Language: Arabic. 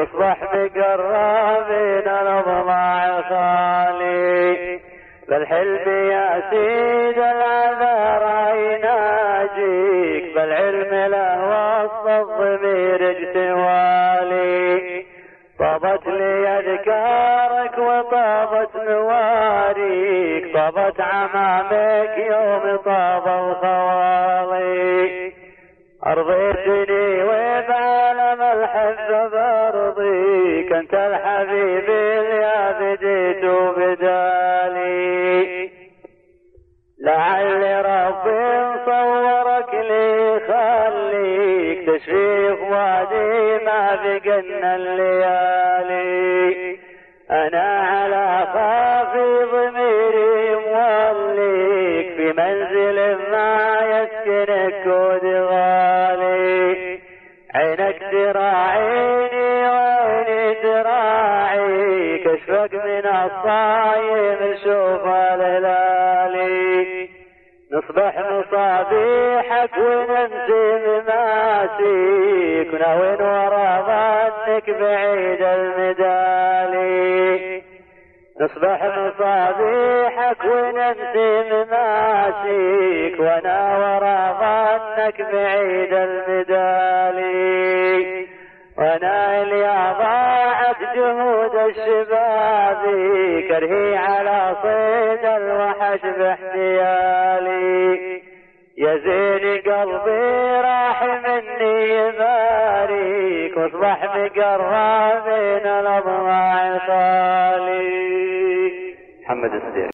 تصبح مقربين الأضلاع خالي. بالحلم يا سيد العذراء يناجيك، بالعلم له وسط الضمير اجتوالي. طابت لي أذكارك وطابت مواريك، طابت عمامك يوم طاب الخوالي. أرضيتني وبعالم الحب برضيك، أنت الحبيب اللي بديت بدالي. لعل ربي مصورك لي خليك، تشفي وادي ما بقنا الليالي. أنا على خافي ضميري موليك، في منزل ما يسكنك ودغالي. عينك تراعيني وعيني تراعي، كشفك من الصايم شوف الهلالي. نصبح مصابيحك ونمسي مماسيك، وناوين ورا ظنك بعيد المدالي. نصبح مصابيحك ونمسي مماسيك، وانا ورا ظنك بعيد المدالي. وانا اللي ضاعت جهود الشباب، كرهي على صيد الوحش باحتيالي. يا زين قلبي راح مني يباريك، واصبح مقربين الأضلاع خالي. محمد السيف.